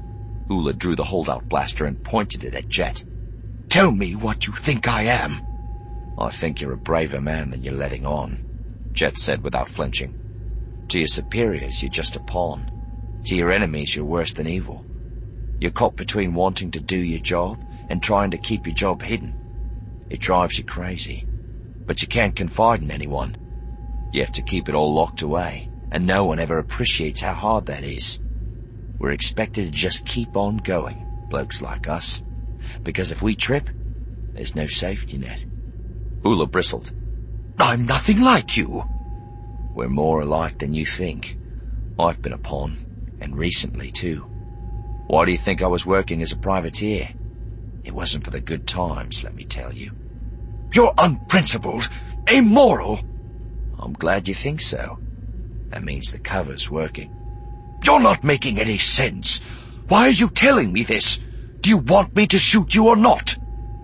Ula drew the holdout blaster and pointed it at Jet. Tell me what you think I am. I think you're a braver man than you're letting on, Jet said without flinching. To your superiors, you're just a pawn. To your enemies, you're worse than evil. You're caught between wanting to do your job and trying to keep your job hidden. It drives you crazy. But you can't confide in anyone. You have to keep it all locked away, and no one ever appreciates how hard that is. We're expected to just keep on going, blokes like us. Because if we trip, there's no safety net. Ula bristled. I'm nothing like you. We're more alike than you think. I've been a pawn, and recently too. Why do you think I was working as a privateer? It wasn't for the good times, let me tell you. You're unprincipled, immoral. I'm glad you think so. That means the cover's working. You're not making any sense. Why are you telling me this? Do you want me to shoot you or not?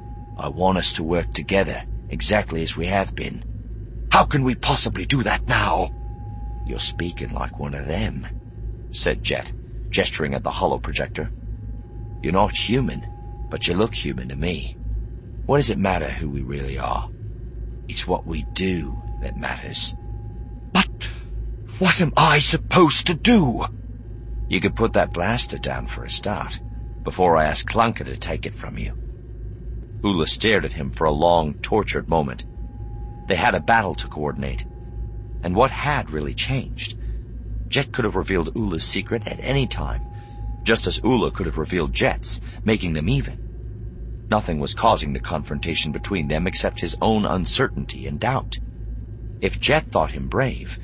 I want us to work together, exactly as we have been. How can we possibly do that now? You're speaking like one of them, said Jet, gesturing at the holo projector. You're not human, but you look human to me. What does it matter who we really are? It's what we do that matters. But what am I supposed to do? You could put that blaster down for a start, before I ask Clunker to take it from you. Ula stared at him for a long, tortured moment. They had a battle to coordinate. And what had really changed? Jet could have revealed Ula's secret at any time, just as Ula could have revealed Jet's, making them even. Nothing was causing the confrontation between them except his own uncertainty and doubt. If Jet thought him brave,